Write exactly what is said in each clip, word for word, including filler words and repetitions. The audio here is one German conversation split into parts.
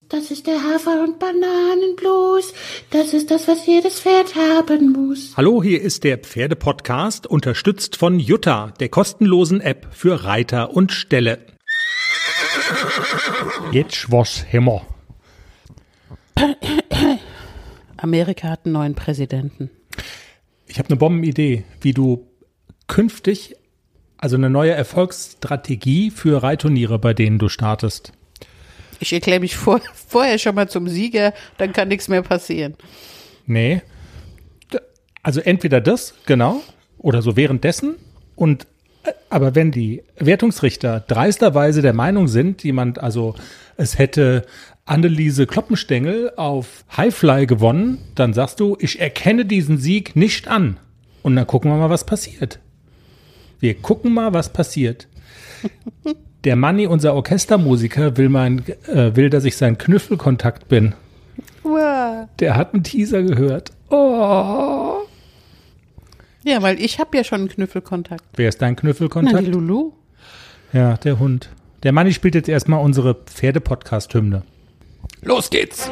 Das ist der Hafer- und Bananenblues. Das ist das, was jedes Pferd haben muss. Hallo, hier ist der Pferde-Podcast, unterstützt von Jutta, der kostenlosen App für Reiter und Ställe. Jetzt was Hämmer. Amerika hat einen neuen Präsidenten. Ich habe eine Bombenidee, wie du künftig, also eine neue Erfolgsstrategie für Reitturniere, bei denen du startest. Ich erkläre mich vor, vorher schon mal zum Sieger, dann kann nichts mehr passieren. Nee, also entweder das, genau, oder so währenddessen. Und aber wenn die Wertungsrichter dreisterweise der Meinung sind, jemand, also es hätte Anneliese Kloppenstengel auf Highfly gewonnen, dann sagst du, ich erkenne diesen Sieg nicht an. Und dann gucken wir mal, was passiert. Wir gucken mal, was passiert. Der Manni, unser Orchestermusiker, will, mein, äh, will, dass ich sein Knüffelkontakt bin. Wow. Der hat einen Teaser gehört. Oh. Ja, weil ich habe ja schon einen Knüffelkontakt. Wer ist dein Knüffelkontakt? Na, die Lulu. Ja, der Hund. Der Manni spielt jetzt erstmal unsere Pferde-Podcast-Hymne. Los geht's!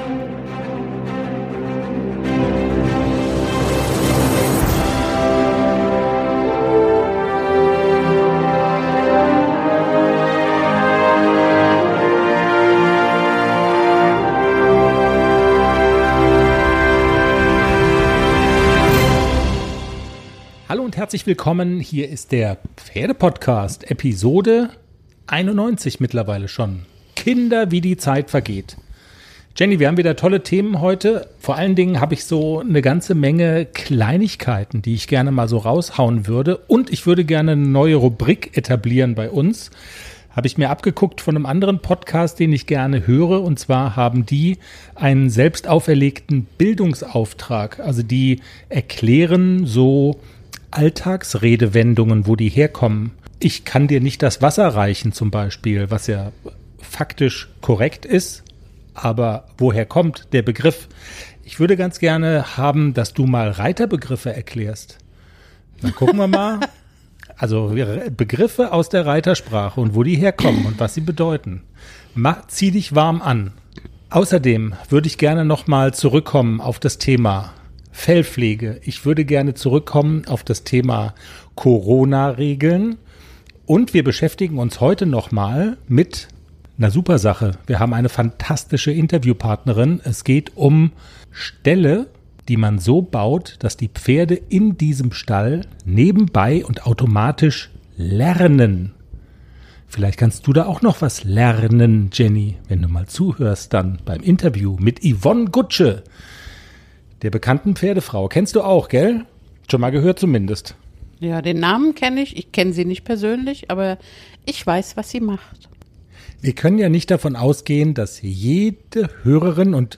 Hallo und herzlich willkommen. Hier ist der Pferde-Podcast, Episode einundneunzig mittlerweile schon. Kinder, wie die Zeit vergeht. Jenny, wir haben wieder tolle Themen heute. Vor allen Dingen habe ich so eine ganze Menge Kleinigkeiten, die ich gerne mal so raushauen würde. Und ich würde gerne eine neue Rubrik etablieren bei uns. Habe ich mir abgeguckt von einem anderen Podcast, den ich gerne höre. Und zwar haben die einen selbst auferlegten Bildungsauftrag. Also die erklären so Alltagsredewendungen, wo die herkommen. Ich kann dir nicht das Wasser reichen zum Beispiel, was ja faktisch korrekt ist. Aber woher kommt der Begriff? Ich würde ganz gerne haben, dass du mal Reiterbegriffe erklärst. Dann gucken wir mal. Also Begriffe aus der Reitersprache und wo die herkommen und was sie bedeuten. Mach, zieh dich warm an. Außerdem würde ich gerne nochmal zurückkommen auf das Thema Fellpflege. Ich würde gerne zurückkommen auf das Thema Corona-Regeln. Und wir beschäftigen uns heute nochmal mit einer super Sache. Wir haben eine fantastische Interviewpartnerin. Es geht um Ställe, die man so baut, dass die Pferde in diesem Stall nebenbei und automatisch lernen. Vielleicht kannst du da auch noch was lernen, Jenny, wenn du mal zuhörst dann beim Interview mit Yvonne Gutsche, der bekannten Pferdefrau. Kennst du auch, gell? Schon mal gehört zumindest. Ja, den Namen kenne ich. Ich kenne sie nicht persönlich, aber ich weiß, was sie macht. Wir können ja nicht davon ausgehen, dass jede Hörerin und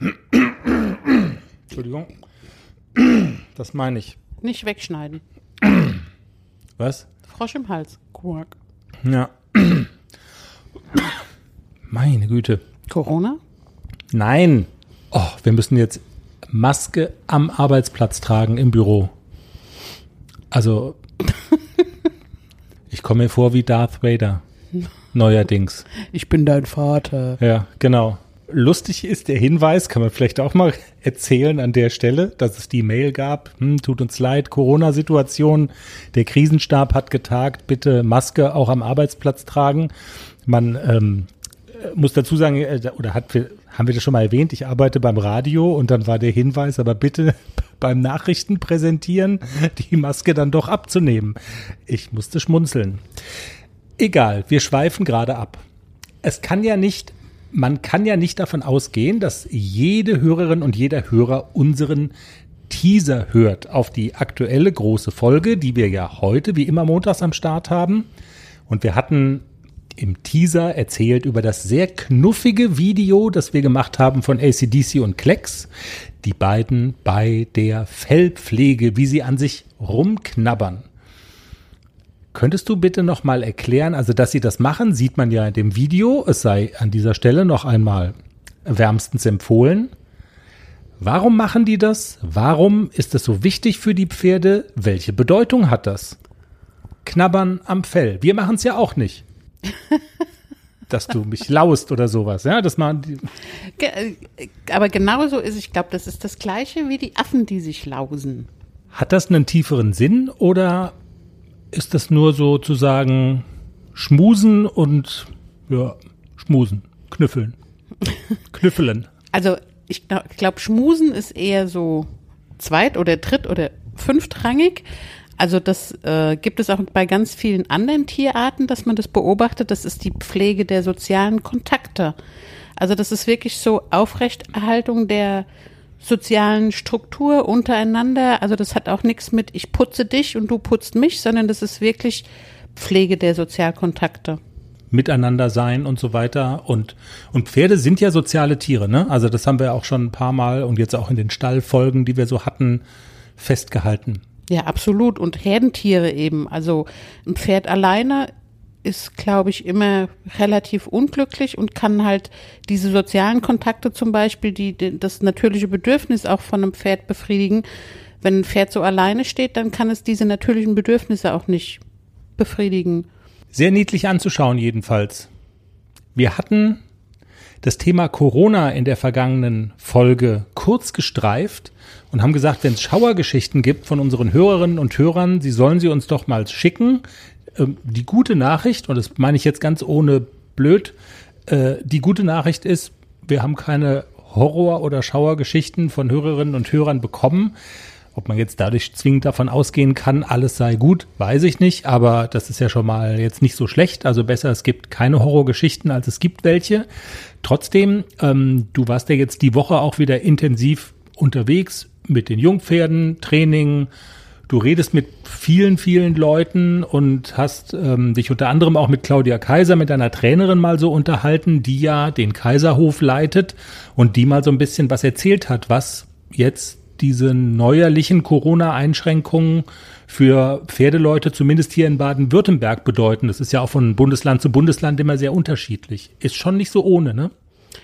Entschuldigung, das meine ich. Nicht wegschneiden. Was? Frosch im Hals. Quark. Ja. Meine Güte. Corona? Nein. Oh, wir müssen jetzt Maske am Arbeitsplatz tragen im Büro. Also, ich komme mir vor wie Darth Vader. Neuerdings. Ich bin dein Vater. Ja, genau. Lustig ist der Hinweis, kann man vielleicht auch mal erzählen an der Stelle, dass es die Mail gab, hm, tut uns leid, Corona-Situation, der Krisenstab hat getagt, bitte Maske auch am Arbeitsplatz tragen. Man ähm, muss dazu sagen, äh, oder hat, haben wir das schon mal erwähnt, ich arbeite beim Radio und dann war der Hinweis, aber bitte beim Nachrichten präsentieren, die Maske dann doch abzunehmen. Ich musste schmunzeln. Egal, wir schweifen gerade ab. Es kann ja nicht, man kann ja nicht davon ausgehen, dass jede Hörerin und jeder Hörer unseren Teaser hört auf die aktuelle große Folge, die wir ja heute wie immer montags am Start haben. Und wir hatten im Teaser erzählt über das sehr knuffige Video, das wir gemacht haben von A C D C und Klecks. Die beiden bei der Fellpflege, wie sie an sich rumknabbern. Könntest du bitte noch mal erklären, also dass sie das machen, sieht man ja in dem Video, es sei an dieser Stelle noch einmal wärmstens empfohlen. Warum machen die das? Warum ist es so wichtig für die Pferde? Welche Bedeutung hat das? Knabbern am Fell. Wir machen es ja auch nicht. dass du mich laust oder sowas. Ja, das machen die. Ge- Aber genauso ist, ich glaube, das ist das Gleiche wie die Affen, die sich lausen. Hat das einen tieferen Sinn oder ist das nur sozusagen schmusen und ja, schmusen, knüffeln, knüffeln? Also ich glaube, glaub, Schmusen ist eher so zweit- oder dritt- oder fünftrangig. Also das äh, gibt es auch bei ganz vielen anderen Tierarten, dass man das beobachtet. Das ist die Pflege der sozialen Kontakte. Also das ist wirklich so Aufrechterhaltung der sozialen Struktur untereinander. Also das hat auch nichts mit ich putze dich und du putzt mich, sondern das ist wirklich Pflege der Sozialkontakte. Miteinander sein und so weiter. Und, und Pferde sind ja soziale Tiere, ne? Also das haben wir auch schon ein paar Mal und jetzt auch in den Stallfolgen, die wir so hatten, festgehalten. Ja, absolut. Und Herdentiere eben. Also ein Pferd alleine ist, glaube ich, immer relativ unglücklich und kann halt diese sozialen Kontakte zum Beispiel, die, die das natürliche Bedürfnis auch von einem Pferd befriedigen. Wenn ein Pferd so alleine steht, dann kann es diese natürlichen Bedürfnisse auch nicht befriedigen. Sehr niedlich anzuschauen jedenfalls. Wir hatten das Thema Corona in der vergangenen Folge kurz gestreift und haben gesagt, wenn es Schauergeschichten gibt von unseren Hörerinnen und Hörern, sie sollen sie uns doch mal schicken. Ähm, die gute Nachricht, und das meine ich jetzt ganz ohne blöd, äh, die gute Nachricht ist, wir haben keine Horror- oder Schauergeschichten von Hörerinnen und Hörern bekommen. Ob man jetzt dadurch zwingend davon ausgehen kann, alles sei gut, weiß ich nicht, aber das ist ja schon mal jetzt nicht so schlecht. Also besser, es gibt keine Horrorgeschichten, als es gibt welche. Trotzdem, ähm, du warst ja jetzt die Woche auch wieder intensiv unterwegs mit den Jungpferden, Training. Du redest mit vielen, vielen Leuten und hast ähm, dich unter anderem auch mit Claudia Kaiser, mit deiner Trainerin mal so unterhalten, die ja den Kaiserhof leitet und die mal so ein bisschen was erzählt hat, was jetzt diese neuerlichen Corona-Einschränkungen für Pferdeleute, zumindest hier in Baden-Württemberg, bedeuten. Das ist ja auch von Bundesland zu Bundesland immer sehr unterschiedlich. Ist schon nicht so ohne, ne?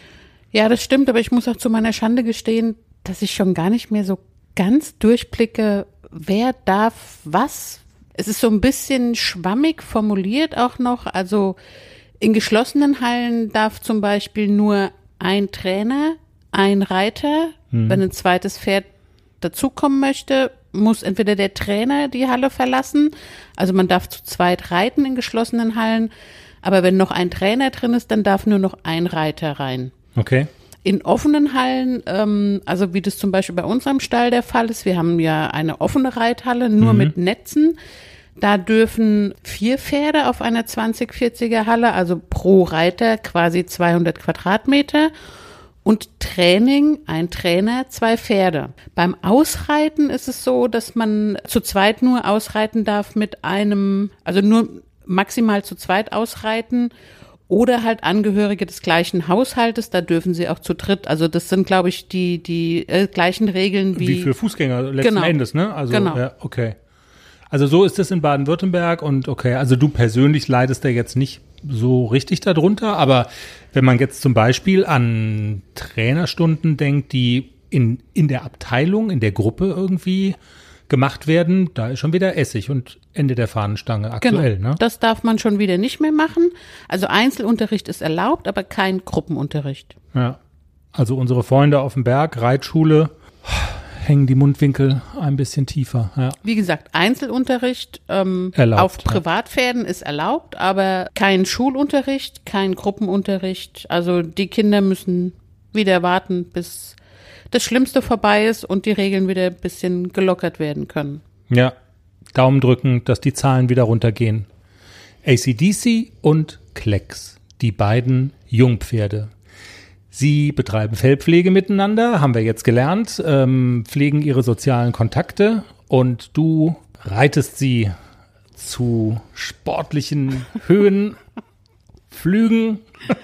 Ja, das stimmt, aber ich muss auch zu meiner Schande gestehen, dass ich schon gar nicht mehr so ganz durchblicke, wer darf was. Es ist so ein bisschen schwammig formuliert auch noch. Also in geschlossenen Hallen darf zum Beispiel nur ein Trainer, ein Reiter, hm. wenn ein zweites Pferd dazukommen möchte, muss entweder der Trainer die Halle verlassen, also man darf zu zweit reiten in geschlossenen Hallen, aber wenn noch ein Trainer drin ist, dann darf nur noch ein Reiter rein. Okay. In offenen Hallen, ähm, also wie das zum Beispiel bei unserem Stall der Fall ist, wir haben ja eine offene Reithalle, nur mhm. mit Netzen, da dürfen vier Pferde auf einer zwanzig vierziger Halle, also pro Reiter quasi zweihundert Quadratmeter. Und Training, ein Trainer, zwei Pferde. Beim Ausreiten ist es so, dass man zu zweit nur ausreiten darf mit einem, also nur maximal zu zweit ausreiten oder halt Angehörige des gleichen Haushaltes, da dürfen sie auch zu dritt. Also das sind, glaube ich, die die äh, gleichen Regeln wie, wie für Fußgänger letzten genau. Endes, ne? Also genau. Ja, okay. Also so ist es in Baden-Württemberg und okay, also du persönlich leidest da jetzt nicht so richtig darunter, aber wenn man jetzt zum Beispiel an Trainerstunden denkt, die in, in der Abteilung, in der Gruppe irgendwie gemacht werden, da ist schon wieder Essig und Ende der Fahnenstange aktuell. Genau. Ne? Das darf man schon wieder nicht mehr machen. Also Einzelunterricht ist erlaubt, aber kein Gruppenunterricht. Ja, also unsere Freunde auf dem Berg, Reitschule, hängen die Mundwinkel ein bisschen tiefer. Ja. Wie gesagt, Einzelunterricht ähm, erlaubt, auf Privatpferden ja. ist erlaubt, aber kein Schulunterricht, kein Gruppenunterricht. Also die Kinder müssen wieder warten, bis das Schlimmste vorbei ist und die Regeln wieder ein bisschen gelockert werden können. Ja, Daumen drücken, dass die Zahlen wieder runtergehen. A C D C und Klecks, die beiden Jungpferde. Sie betreiben Fellpflege miteinander, haben wir jetzt gelernt, ähm, pflegen ihre sozialen Kontakte und du reitest sie zu sportlichen Höhen, Flügen.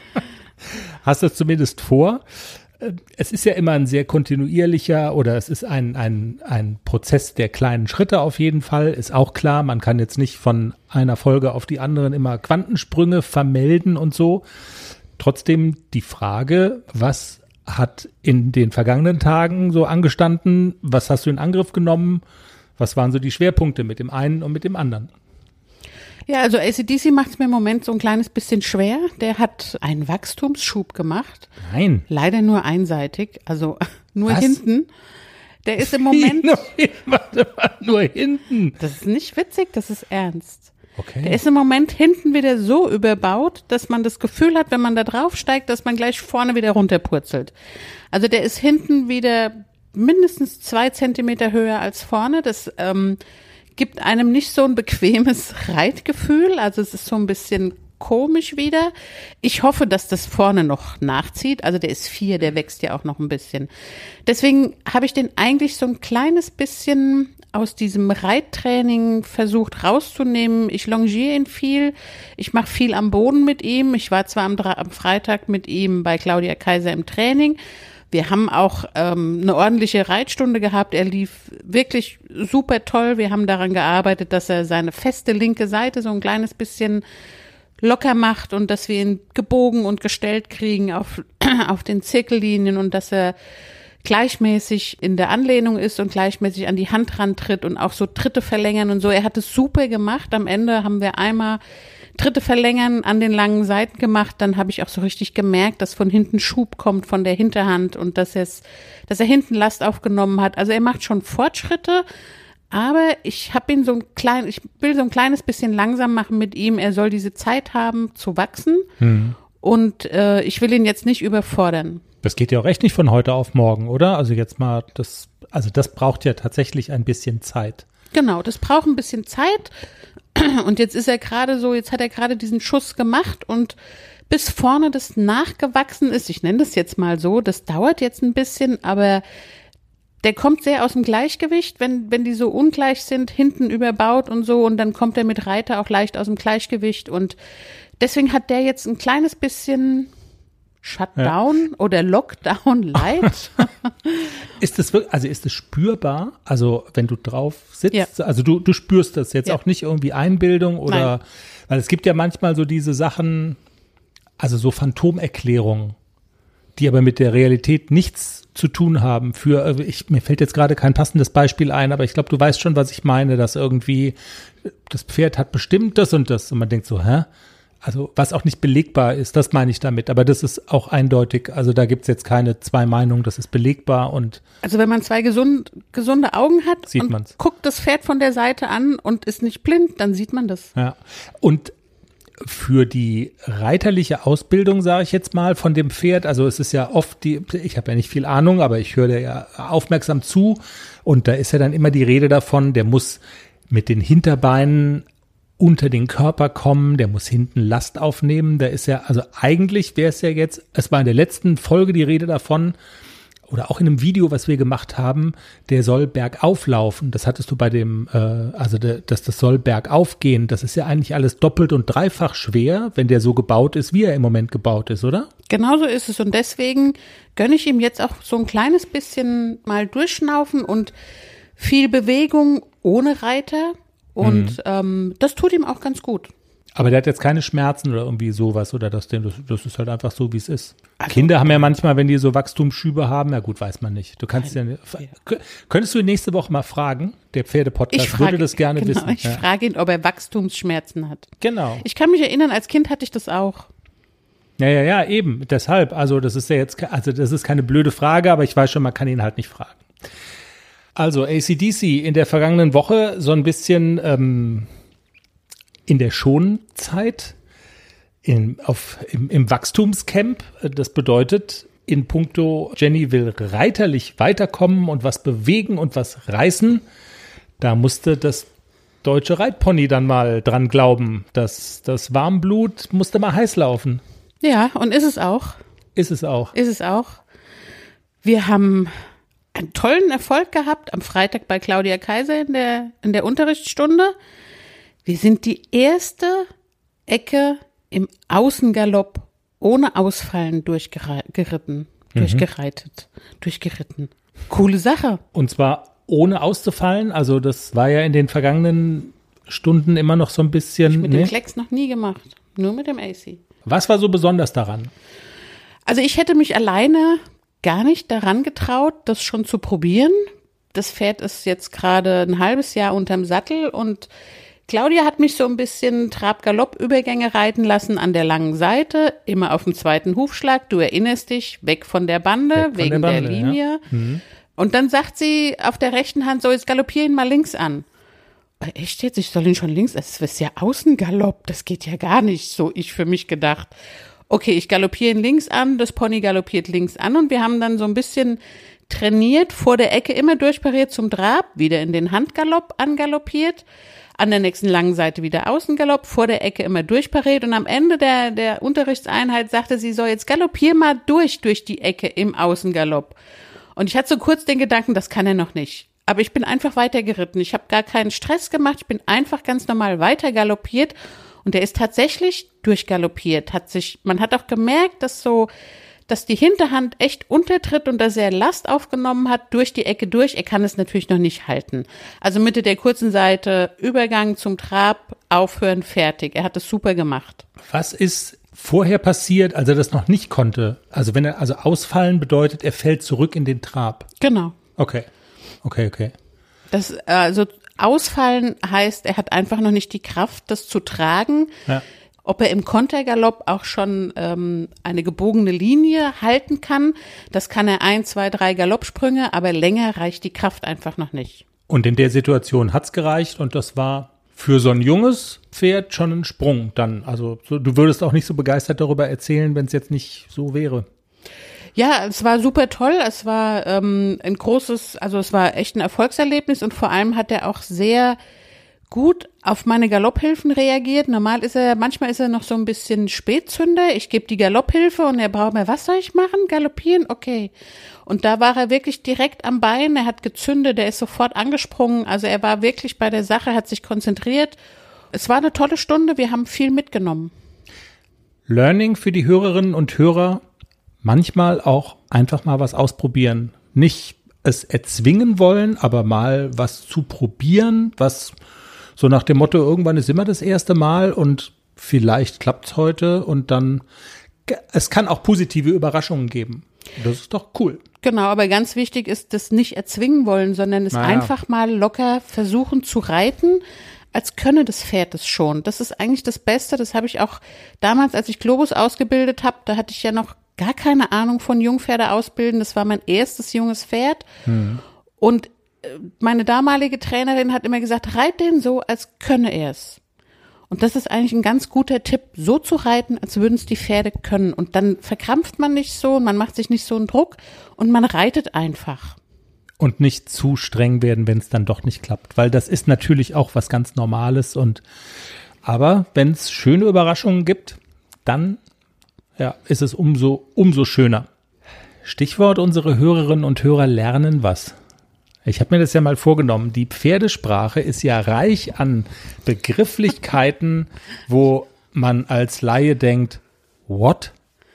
Hast das zumindest vor. Es ist ja immer ein sehr kontinuierlicher oder es ist ein, ein, ein Prozess der kleinen Schritte auf jeden Fall. Ist auch klar, man kann jetzt nicht von einer Folge auf die anderen immer Quantensprünge vermelden und so. Trotzdem die Frage, was hat in den vergangenen Tagen so angestanden? Was hast du in Angriff genommen? Was waren so die Schwerpunkte mit dem einen und mit dem anderen? Ja, also A C D C macht es mir im Moment so ein kleines bisschen schwer. Der hat einen Wachstumsschub gemacht. Nein. Leider nur einseitig, also nur Was? hinten. Der ist im Moment. Warte mal, nur hinten. Das ist nicht witzig, das ist ernst. Okay. Der ist im Moment hinten wieder so überbaut, dass man das Gefühl hat, wenn man da drauf steigt, dass man gleich vorne wieder runterpurzelt. Also der ist hinten wieder mindestens zwei Zentimeter höher als vorne. Das ähm, gibt einem nicht so ein bequemes Reitgefühl. Also es ist so ein bisschen komisch wieder. Ich hoffe, dass das vorne noch nachzieht. Also der ist vier, der wächst ja auch noch ein bisschen. Deswegen habe ich den eigentlich so ein kleines bisschen aus diesem Reittraining versucht rauszunehmen. Ich longiere ihn viel. Ich mache viel am Boden mit ihm. Ich war zwar am, am Freitag mit ihm bei Claudia Kaiser im Training. Wir haben auch ähm, eine ordentliche Reitstunde gehabt. Er lief wirklich super toll. Wir haben daran gearbeitet, dass er seine feste linke Seite so ein kleines bisschen locker macht und dass wir ihn gebogen und gestellt kriegen auf, auf den Zirkellinien und dass er gleichmäßig in der Anlehnung ist und gleichmäßig an die Hand rantritt und auch so Tritte verlängern und so. Er hat es super gemacht. Am Ende haben wir einmal Tritte verlängern an den langen Seiten gemacht, dann habe ich auch so richtig gemerkt, dass von hinten Schub kommt von der Hinterhand und dass, es, dass er hinten Last aufgenommen hat. Also er macht schon Fortschritte, aber ich habe ihn so ein klein, ich will so ein kleines bisschen langsam machen mit ihm. Er soll diese Zeit haben zu wachsen hm. und äh, ich will ihn jetzt nicht überfordern. Das geht ja auch echt nicht von heute auf morgen, oder? Also jetzt mal, das, also das braucht ja tatsächlich ein bisschen Zeit. Genau, das braucht ein bisschen Zeit. Und jetzt ist er gerade so, jetzt hat er gerade diesen Schuss gemacht und bis vorne das nachgewachsen ist, ich nenne das jetzt mal so, das dauert jetzt ein bisschen, aber der kommt sehr aus dem Gleichgewicht, wenn wenn die so ungleich sind, hinten überbaut und so und dann kommt er mit Reiter auch leicht aus dem Gleichgewicht und deswegen hat der jetzt ein kleines bisschen Shutdown ja. oder Lockdown light. Ist das wirklich, also ist es spürbar? Also wenn du drauf sitzt, ja. also du, du spürst das jetzt ja. auch nicht irgendwie Einbildung oder, Nein. weil es gibt ja manchmal so diese Sachen, also so Phantomerklärungen, die aber mit der Realität nichts zu tun haben. Für, ich, mir fällt jetzt gerade kein passendes Beispiel ein, aber ich glaube, du weißt schon, was ich meine, dass irgendwie das Pferd hat bestimmt das und das und man denkt so, hä? Also was auch nicht belegbar ist, das meine ich damit. Aber das ist auch eindeutig. Also da gibt es jetzt keine zwei Meinungen, das ist belegbar. Und also wenn man zwei gesund, gesunde Augen hat sieht und man's. Guckt das Pferd von der Seite an und ist nicht blind, dann sieht man das. Ja. Und für die reiterliche Ausbildung, sage ich jetzt mal, von dem Pferd, also es ist ja oft die, ich habe ja nicht viel Ahnung, aber ich höre dir ja aufmerksam zu. Und da ist ja dann immer die Rede davon, der muss mit den Hinterbeinen unter den Körper kommen, der muss hinten Last aufnehmen, da ist ja, also eigentlich wäre es ja jetzt, es war in der letzten Folge die Rede davon, oder auch in einem Video, was wir gemacht haben, der soll bergauf laufen, das hattest du bei dem, äh, also der, dass das soll bergauf gehen, das ist ja eigentlich alles doppelt und dreifach schwer, wenn der so gebaut ist, wie er im Moment gebaut ist, oder? Genau so ist es und deswegen gönne ich ihm jetzt auch so ein kleines bisschen mal durchschnaufen und viel Bewegung ohne Reiter. Und mhm. ähm, das tut ihm auch ganz gut. Aber der hat jetzt keine Schmerzen oder irgendwie sowas oder das, das, das ist halt einfach so, wie es ist. Also, Kinder haben ja manchmal, wenn die so Wachstumsschübe haben, ja gut, weiß man nicht. Du kannst ja, könntest du ihn nächste Woche mal fragen? Der Pferdepodcast würde das gerne genau, wissen. Ich ja. frage ihn, ob er Wachstumsschmerzen hat. Genau. Ich kann mich erinnern, als Kind hatte ich das auch. Ja, ja, ja, eben. Deshalb. Also das ist ja jetzt, also das ist keine blöde Frage, aber ich weiß schon, man kann ihn halt nicht fragen. Also A C D C in der vergangenen Woche so ein bisschen ähm, in der Schonzeit in, auf, im, im Wachstumscamp. Das bedeutet, in puncto Jenny will reiterlich weiterkommen und was bewegen und was reißen. Da musste das deutsche Reitpony dann mal dran glauben. Das, das Warmblut musste mal heiß laufen. Ja, und ist es auch. Ist es auch. Ist es auch. Wir haben einen tollen Erfolg gehabt am Freitag bei Claudia Kaiser in der, in der Unterrichtsstunde. Wir sind die erste Ecke im Außengalopp ohne Ausfallen durchgeritten, mhm. durchgereitet, durchgeritten. Coole Sache. Und zwar ohne auszufallen. Also das war ja in den vergangenen Stunden immer noch so ein bisschen. Ich mit nee. dem Klecks noch nie gemacht, nur mit dem A C. Was war so besonders daran? Also ich hätte mich alleine gar nicht daran getraut, das schon zu probieren. Das Pferd ist jetzt gerade ein halbes Jahr unterm Sattel und Claudia hat mich so ein bisschen Trab-Galopp-Übergänge reiten lassen an der langen Seite, immer auf dem zweiten Hufschlag. Du erinnerst dich, weg von der Bande, Weg von wegen der Bande, der Linie. ja. Mhm. Und dann sagt sie auf der rechten Hand, so jetzt galoppier ihn mal links an. Echt jetzt? Ich soll ihn schon links? Das ist ja Außengalopp, das geht ja gar nicht, so ich für mich gedacht. Okay, ich galoppiere ihn links an, das Pony galoppiert links an und wir haben dann so ein bisschen trainiert, vor der Ecke immer durchpariert zum Trab, wieder in den Handgalopp angaloppiert, an der nächsten langen Seite wieder Außengalopp, vor der Ecke immer durchpariert und am Ende der, der Unterrichtseinheit sagte sie so, jetzt galoppier mal durch, durch die Ecke im Außengalopp. Und ich hatte so kurz den Gedanken, das kann er noch nicht. Aber ich bin einfach weiter geritten. Ich habe gar keinen Stress gemacht. Ich bin einfach ganz normal weiter galoppiert. Und er ist tatsächlich durchgaloppiert. Hat sich, man hat auch gemerkt, dass so, dass die Hinterhand echt untertritt und dass er Last aufgenommen hat durch die Ecke durch. Er kann es natürlich noch nicht halten. Also Mitte der kurzen Seite, Übergang zum Trab, aufhören, fertig. Er hat es super gemacht. Was ist vorher passiert, als er das noch nicht konnte? Also wenn er, also ausfallen bedeutet, er fällt zurück in den Trab. Genau. Okay, okay, okay. Das, also ausfallen heißt, er hat einfach noch nicht die Kraft, das zu tragen. Ja. Ob er im Kontergalopp auch schon ähm, eine gebogene Linie halten kann, das kann er ein, zwei, drei Galoppsprünge, aber länger reicht die Kraft einfach noch nicht. Und in der Situation hat's gereicht und das war für so ein junges Pferd schon ein Sprung dann. Also so, du würdest auch nicht so begeistert darüber erzählen, wenn es jetzt nicht so wäre. Ja, es war super toll. Es war ähm, ein großes, also es war echt ein Erfolgserlebnis und vor allem hat er auch sehr gut auf meine Galopphilfen reagiert. Normal ist er, manchmal ist er noch so ein bisschen Spätzünder. Ich gebe die Galopphilfe und er braucht mir, was soll ich machen? Galoppieren? Okay. Und da war er wirklich direkt am Bein. Er hat gezündet, er ist sofort angesprungen. Also er war wirklich bei der Sache, hat sich konzentriert. Es war eine tolle Stunde. Wir haben viel mitgenommen. Learning für die Hörerinnen und Hörer, manchmal auch einfach mal was ausprobieren. Nicht es erzwingen wollen, aber mal was zu probieren, was so nach dem Motto, irgendwann ist immer das erste Mal und vielleicht klappt's heute und dann, es kann auch positive Überraschungen geben. Das ist doch cool. Genau, aber ganz wichtig ist, das nicht erzwingen wollen, sondern es naja. einfach mal locker versuchen zu reiten, als könne das Pferd es schon. Das ist eigentlich das Beste, das habe ich auch damals, als ich Globus ausgebildet habe, da hatte ich ja noch gar keine Ahnung von Jungpferde ausbilden, das war mein erstes junges Pferd hm. und meine damalige Trainerin hat immer gesagt, reit den so, als könne er es. Und das ist eigentlich ein ganz guter Tipp, so zu reiten, als würden es die Pferde können. Und dann verkrampft man nicht so und man macht sich nicht so einen Druck und man reitet einfach. Und nicht zu streng werden, wenn es dann doch nicht klappt, weil das ist natürlich auch was ganz Normales. Und aber wenn es schöne Überraschungen gibt, dann ja, ist es umso, umso schöner. Stichwort, unsere Hörerinnen und Hörer lernen was. Ich habe mir das ja mal vorgenommen. Die Pferdesprache ist ja reich an Begrifflichkeiten, wo man als Laie denkt, what?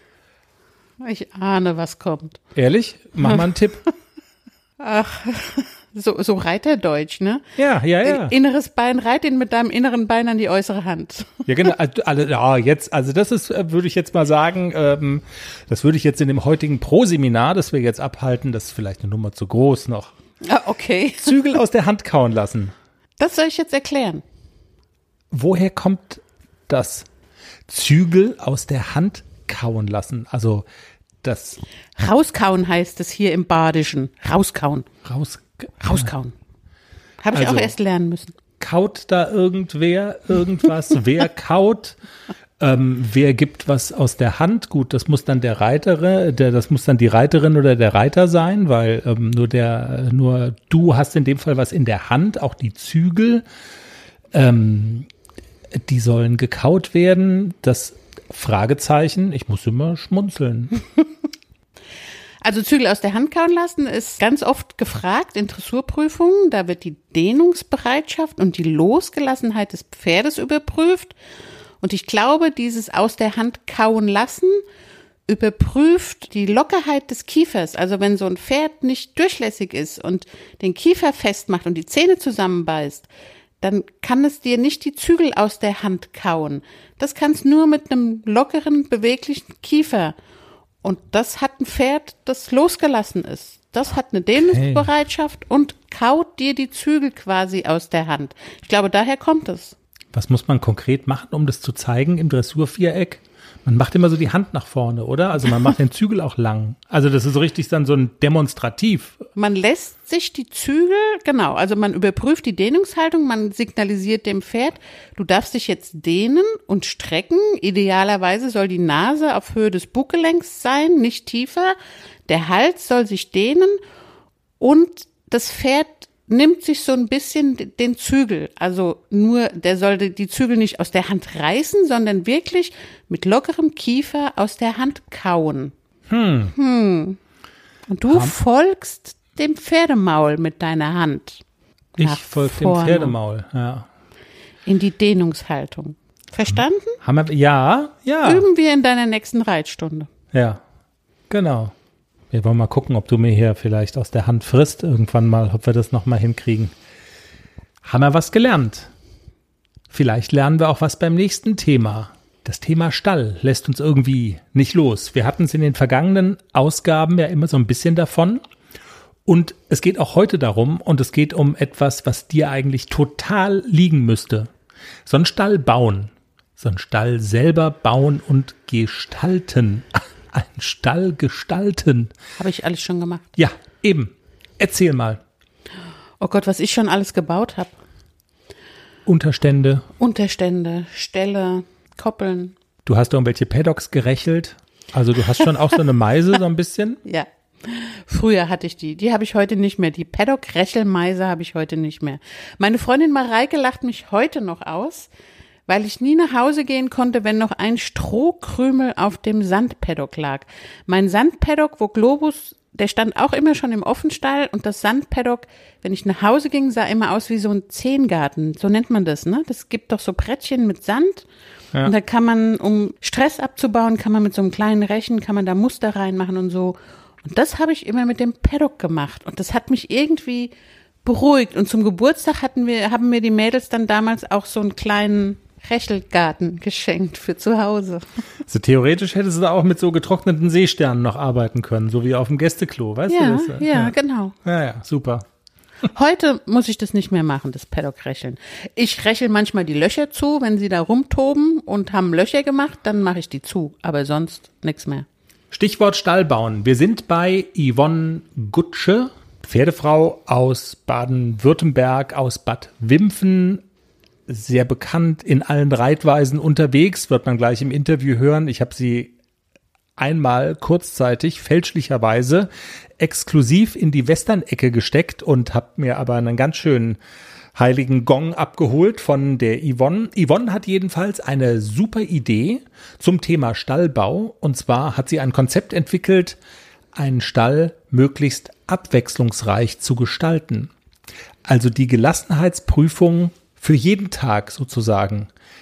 Ich ahne, was kommt. Ehrlich? Mach mal einen Tipp. Ach, so, so Reiterdeutsch, ne? Ja, ja, ja. Inneres Bein, reit ihn mit deinem inneren Bein an die äußere Hand. Ja, genau. Also, ja, jetzt, also das ist, würde ich jetzt mal sagen, ähm, das würde ich jetzt in dem heutigen Pro-Seminar, das wir jetzt abhalten, das ist vielleicht eine Nummer zu groß noch. Ah, okay. Zügel aus der Hand kauen lassen. Das soll ich jetzt erklären. Woher kommt das? Zügel aus der Hand kauen lassen. Also das. Rauskauen heißt es hier im Badischen. Rauskauen. Raus, Rauskauen. Habe ich also, auch erst lernen müssen. Kaut da irgendwer irgendwas? Wer kaut? Ähm, wer gibt was aus der Hand? Gut, das muss dann der Reiterin, der, das muss dann die Reiterin oder der Reiter sein, weil ähm, nur der, nur du hast in dem Fall was in der Hand, auch die Zügel, ähm, die sollen gekaut werden. Das Fragezeichen, ich muss immer schmunzeln. Also Zügel aus der Hand kauen lassen ist ganz oft gefragt in Dressurprüfungen. Da wird die Dehnungsbereitschaft und die Losgelassenheit des Pferdes überprüft. Und ich glaube, dieses aus der Hand kauen lassen überprüft die Lockerheit des Kiefers. Also wenn so ein Pferd nicht durchlässig ist und den Kiefer festmacht und die Zähne zusammenbeißt, dann kann es dir nicht die Zügel aus der Hand kauen. Das kann es nur mit einem lockeren, beweglichen Kiefer. Und das hat ein Pferd, das losgelassen ist. Das hat eine Dehnungsbereitschaft okay. und kaut dir die Zügel quasi aus der Hand. Ich glaube, daher kommt es. Was muss man konkret machen, um das zu zeigen im Dressurviereck? Man macht immer so die Hand nach vorne, oder? Also man macht den Zügel auch lang. Also das ist so richtig dann so ein Demonstrativ. Man lässt sich die Zügel, genau, also man überprüft die Dehnungshaltung, man signalisiert dem Pferd, du darfst dich jetzt dehnen und strecken. Idealerweise soll die Nase auf Höhe des Buggelenks sein, nicht tiefer. Der Hals soll sich dehnen und das Pferd nimmt sich so ein bisschen den Zügel, also nur, der sollte die Zügel nicht aus der Hand reißen, sondern wirklich mit lockerem Kiefer aus der Hand kauen. Hm. Hm. Und du Ham. folgst dem Pferdemaul mit deiner Hand. Ich folge dem Pferdemaul, ja. In die Dehnungshaltung. Verstanden? Haben wir, ja, ja. Üben wir in deiner nächsten Reitstunde. Ja, genau. Wir wollen mal gucken, ob du mir hier vielleicht aus der Hand frisst, irgendwann mal, ob wir das nochmal hinkriegen. Haben wir was gelernt? Vielleicht lernen wir auch was beim nächsten Thema. Das Thema Stall lässt uns irgendwie nicht los. Wir hatten es in den vergangenen Ausgaben ja immer so ein bisschen davon. Und es geht auch heute darum, und es geht um etwas, was dir eigentlich total liegen müsste. So einen Stall bauen. So einen Stall selber bauen und gestalten. Einen Stall gestalten. Habe ich alles schon gemacht. Ja, eben. Erzähl mal. Oh Gott, was ich schon alles gebaut habe. Unterstände. Unterstände, Ställe, Koppeln. Du hast irgendwelche Paddocks gerechelt. Also du hast schon auch so eine Meise so ein bisschen. Ja, früher hatte ich die. Die habe ich heute nicht mehr. Die Paddock-Rechelmeise habe ich heute nicht mehr. Meine Freundin Mareike lacht mich heute noch aus, weil ich nie nach Hause gehen konnte, wenn noch ein Strohkrümel auf dem Sandpaddock lag. Mein Sandpaddock, wo Globus, der stand auch immer schon im Offenstall und das Sandpaddock, wenn ich nach Hause ging, sah immer aus wie so ein Zehngarten. So nennt man das, ne? Das gibt doch so Brettchen mit Sand. Ja. Und da kann man, um Stress abzubauen, kann man mit so einem kleinen Rechen, kann man da Muster reinmachen und so. Und das habe ich immer mit dem Paddock gemacht. Und das hat mich irgendwie beruhigt. Und zum Geburtstag hatten wir, haben mir die Mädels dann damals auch so einen kleinen Rechelgarten geschenkt für zu Hause. Also theoretisch hättest du da auch mit so getrockneten Seesternen noch arbeiten können, so wie auf dem Gästeklo, weißt ja, du das? Ja, ja, genau. Ja, ja, super. Heute muss ich das nicht mehr machen, das Paddock-Recheln. Ich rechel manchmal die Löcher zu, wenn sie da rumtoben und haben Löcher gemacht, dann mache ich die zu, aber sonst nichts mehr. Stichwort Stall bauen. Wir sind bei Yvonne Gutsche, Pferdefrau aus Baden-Württemberg, aus Bad Wimpfen, sehr bekannt in allen Reitweisen unterwegs, wird man gleich im Interview hören. Ich habe sie einmal kurzzeitig fälschlicherweise exklusiv in die Western-Ecke gesteckt und habe mir aber einen ganz schönen heiligen Gong abgeholt von der Yvonne. Yvonne hat jedenfalls eine super Idee zum Thema Stallbau. Und zwar hat sie ein Konzept entwickelt, einen Stall möglichst abwechslungsreich zu gestalten. Also die Gelassenheitsprüfung für jeden Tag sozusagen.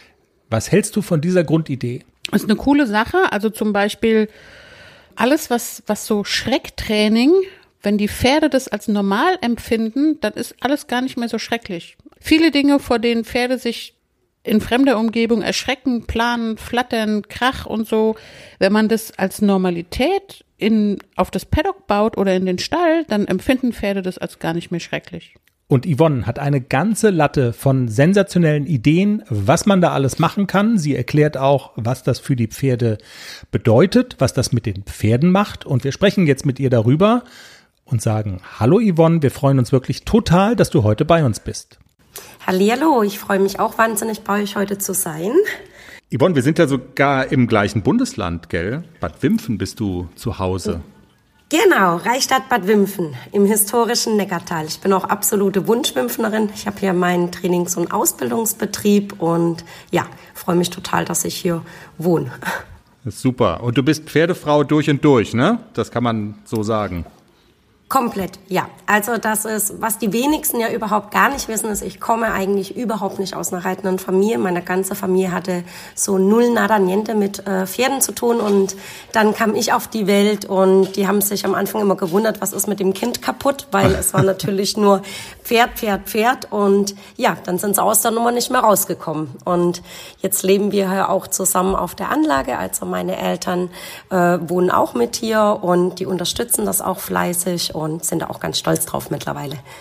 Was hältst du von dieser Grundidee? Das ist eine coole Sache. Also zum Beispiel alles, was, was so Schrecktraining, wenn die Pferde das als normal empfinden, dann ist alles gar nicht mehr so schrecklich. Viele Dinge, vor denen Pferde sich in fremder Umgebung erschrecken, planen, flattern, Krach und so, wenn man das als Normalität in, auf das Paddock baut oder in den Stall, dann empfinden Pferde das als gar nicht mehr schrecklich. Und Yvonne hat eine ganze Latte von sensationellen Ideen, was man da alles machen kann. Sie erklärt auch, was das für die Pferde bedeutet, was das mit den Pferden macht. Und wir sprechen jetzt mit ihr darüber und sagen, hallo Yvonne, wir freuen uns wirklich total, dass du heute bei uns bist. Hallihallo, ich freue mich auch wahnsinnig, bei euch heute zu sein. Yvonne, wir sind ja sogar im gleichen Bundesland, gell? Bad Wimpfen bist du zu Hause. Genau, Reichstadt Bad Wimpfen im historischen Neckartal. Ich bin auch absolute Wunschwimpfnerin. Ich habe hier meinen Trainings- und Ausbildungsbetrieb und ja, freue mich total, dass ich hier wohne. Das ist super. Und du bist Pferdefrau durch und durch, ne? Das kann man so sagen. Komplett, ja. Also das ist, was die wenigsten ja überhaupt gar nicht wissen, ist, ich komme eigentlich überhaupt nicht aus einer reitenden Familie. Meine ganze Familie hatte so null nada niente mit äh, Pferden zu tun und dann kam ich auf die Welt und die haben sich am Anfang immer gewundert, was ist mit dem Kind kaputt, weil es war natürlich nur Pferd, Pferd, Pferd und ja, dann sind sie aus der Nummer nicht mehr rausgekommen. Und jetzt leben wir ja auch zusammen auf der Anlage, also meine Eltern äh, wohnen auch mit hier und die unterstützen das auch fleißig und sind da auch ganz stolz drauf mittlerweile.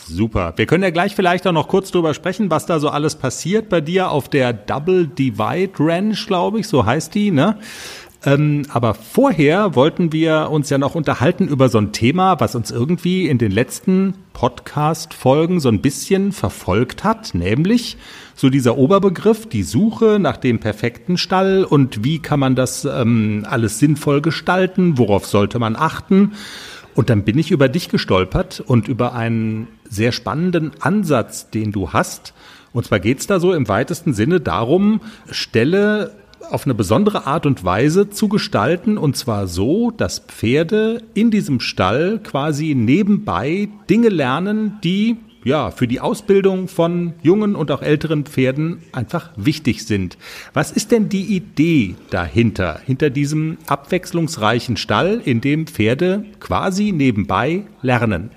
Super. Wir können ja gleich vielleicht auch noch kurz drüber sprechen, was da so alles passiert bei dir auf der Double Divide Ranch, glaube ich, so heißt die, ne? Ähm, aber vorher wollten wir uns ja noch unterhalten über so ein Thema, was uns irgendwie in den letzten Podcast-Folgen so ein bisschen verfolgt hat, nämlich so dieser Oberbegriff, die Suche nach dem perfekten Stall und wie kann man das ähm, alles sinnvoll gestalten, worauf sollte man achten. Und dann bin ich über dich gestolpert und über einen sehr spannenden Ansatz, den du hast. Und zwar geht's da so im weitesten Sinne darum, Ställe auf eine besondere Art und Weise zu gestalten, und zwar so, dass Pferde in diesem Stall quasi nebenbei Dinge lernen, die ja für die Ausbildung von jungen und auch älteren Pferden einfach wichtig sind. Was ist denn die Idee dahinter, hinter diesem abwechslungsreichen Stall, in dem Pferde quasi nebenbei lernen?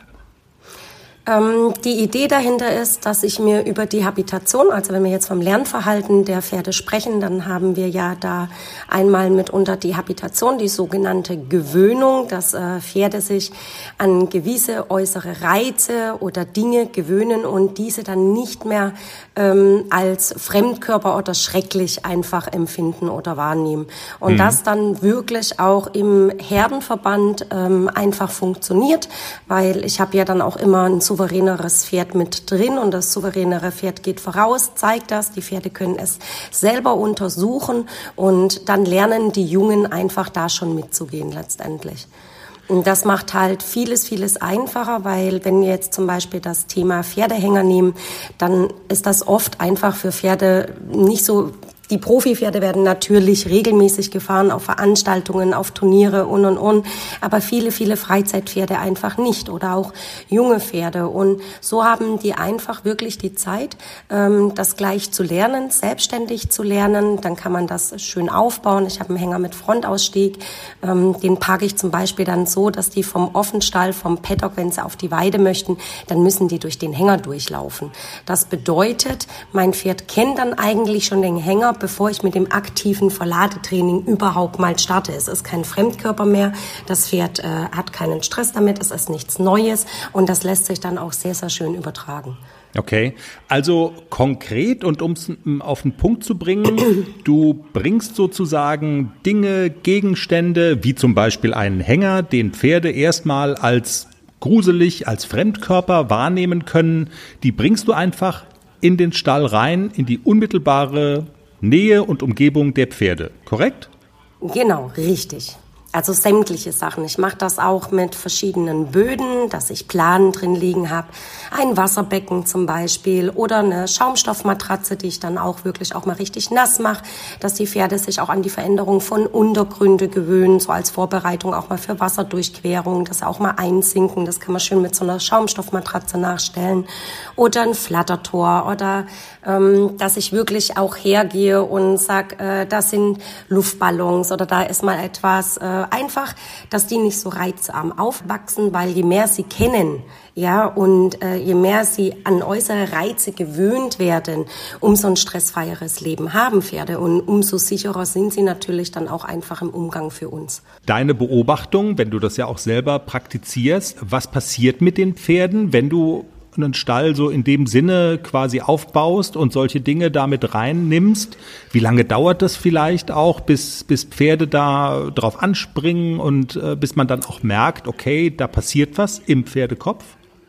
Ähm, die Idee dahinter ist, dass ich mir über die Habitation, also wenn wir jetzt vom Lernverhalten der Pferde sprechen, dann haben wir ja da einmal mitunter die Habitation, die sogenannte Gewöhnung, dass äh, Pferde sich an gewisse äußere Reize oder Dinge gewöhnen und diese dann nicht mehr ähm, als Fremdkörper oder schrecklich einfach empfinden oder wahrnehmen. Und mhm. das dann wirklich auch im Herdenverband ähm, einfach funktioniert, weil ich habe ja dann auch immer ein souveräneres Pferd mit drin und das souveränere Pferd geht voraus, zeigt das, die Pferde können es selber untersuchen und dann lernen die Jungen einfach da schon mitzugehen letztendlich. Und das macht halt vieles, vieles einfacher, weil wenn wir jetzt zum Beispiel das Thema Pferdehänger nehmen, dann ist das oft einfach für Pferde nicht so. Die Profipferde werden natürlich regelmäßig gefahren auf Veranstaltungen, auf Turniere und, und, und. Aber viele, viele Freizeitpferde einfach nicht oder auch junge Pferde. Und so haben die einfach wirklich die Zeit, das gleich zu lernen, selbstständig zu lernen. Dann kann man das schön aufbauen. Ich habe einen Hänger mit Frontausstieg. Den parke ich zum Beispiel dann so, dass die vom Offenstall, vom Paddock, wenn sie auf die Weide möchten, dann müssen die durch den Hänger durchlaufen. Das bedeutet, mein Pferd kennt dann eigentlich schon den Hänger, bevor ich mit dem aktiven Verladetraining überhaupt mal starte. Es ist kein Fremdkörper mehr, das Pferd äh, hat keinen Stress damit, es ist nichts Neues und das lässt sich dann auch sehr, sehr schön übertragen. Okay, also konkret und um es auf den Punkt zu bringen, du bringst sozusagen Dinge, Gegenstände, wie zum Beispiel einen Hänger, den Pferde erstmal als gruselig, als Fremdkörper wahrnehmen können, die bringst du einfach in den Stall rein, in die unmittelbare Nähe und Umgebung der Pferde, korrekt? Genau, richtig. Also sämtliche Sachen. Ich mache das auch mit verschiedenen Böden, dass ich Planen drin liegen habe. Ein Wasserbecken zum Beispiel oder eine Schaumstoffmatratze, die ich dann auch wirklich auch mal richtig nass mache, dass die Pferde sich auch an die Veränderung von Untergründe gewöhnen, so als Vorbereitung auch mal für Wasserdurchquerung, dass sie auch mal einsinken. Das kann man schön mit so einer Schaumstoffmatratze nachstellen. Oder ein Flattertor oder ähm, dass ich wirklich auch hergehe und sag, äh, das sind Luftballons oder da ist mal etwas äh, einfach, dass die nicht so reizarm aufwachsen, weil je mehr sie kennen, ja, und äh, je mehr sie an äußere Reize gewöhnt werden, umso ein stressfreieres Leben haben Pferde und umso sicherer sind sie natürlich dann auch einfach im Umgang für uns. Deine Beobachtung, wenn du das ja auch selber praktizierst, was passiert mit den Pferden, wenn du einen Stall so in dem Sinne quasi aufbaust und solche Dinge damit reinnimmst? Wie lange dauert das vielleicht auch, bis, bis Pferde da drauf anspringen und äh, bis man dann auch merkt, okay, da passiert was im Pferdekopf?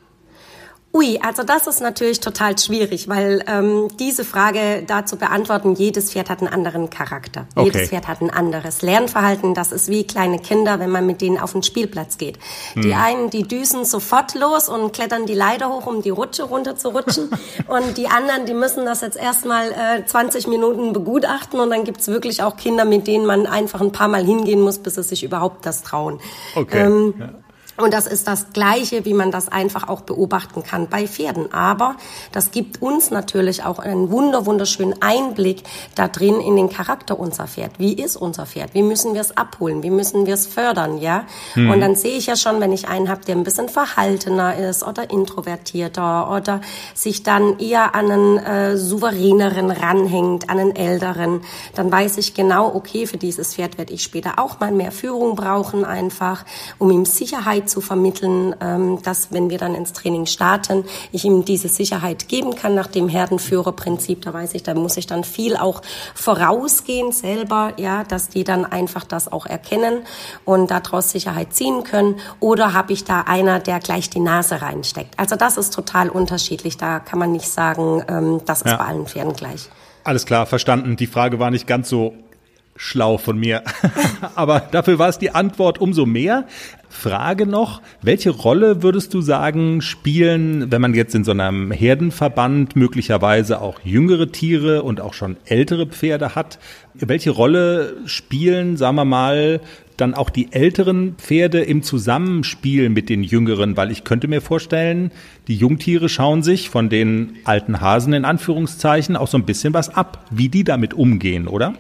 Ui, also das ist natürlich total schwierig, weil ähm, diese Frage da zu beantworten, jedes Pferd hat einen anderen Charakter. Okay. Jedes Pferd hat ein anderes Lernverhalten. Das ist wie kleine Kinder, wenn man mit denen auf den Spielplatz geht. Hm. Die einen, die düsen sofort los und klettern die Leiter hoch, um die Rutsche runter zu rutschen. Und die anderen, die müssen das jetzt erstmal äh, zwanzig Minuten begutachten. Und dann gibt's wirklich auch Kinder, mit denen man einfach ein paar Mal hingehen muss, bis sie sich überhaupt das trauen. Okay. Ähm, ja. Und das ist das Gleiche, wie man das einfach auch beobachten kann bei Pferden. Aber das gibt uns natürlich auch einen wunder, wunderschönen Einblick da drin in den Charakter unserer Pferd. Wie ist unser Pferd? Wie müssen wir es abholen? Wie müssen wir es fördern? Ja. Mhm. Und dann sehe ich ja schon, wenn ich einen habe, der ein bisschen verhaltener ist oder introvertierter oder sich dann eher an einen äh, souveräneren ranhängt, an einen älteren, dann weiß ich genau, okay, für dieses Pferd werde ich später auch mal mehr Führung brauchen einfach, um ihm Sicherheit Sicherheit zu vermitteln, ähm, dass, wenn wir dann ins Training starten, ich ihm diese Sicherheit geben kann nach dem Herdenführerprinzip. Da weiß ich, da muss ich dann viel auch vorausgehen selber, ja, dass die dann einfach das auch erkennen und daraus Sicherheit ziehen können. Oder habe ich da einer, der gleich die Nase reinsteckt? Also das ist total unterschiedlich. Da kann man nicht sagen, ähm, das ist ja bei allen Pferden gleich. Alles klar, verstanden. Die Frage war nicht ganz so schlau von mir. Aber dafür war es die Antwort umso mehr. Frage noch, welche Rolle würdest du sagen, spielen, wenn man jetzt in so einem Herdenverband möglicherweise auch jüngere Tiere und auch schon ältere Pferde hat, welche Rolle spielen, sagen wir mal, dann auch die älteren Pferde im Zusammenspiel mit den jüngeren? Weil ich könnte mir vorstellen, die Jungtiere schauen sich von den alten Hasen in Anführungszeichen auch so ein bisschen was ab, wie die damit umgehen, oder?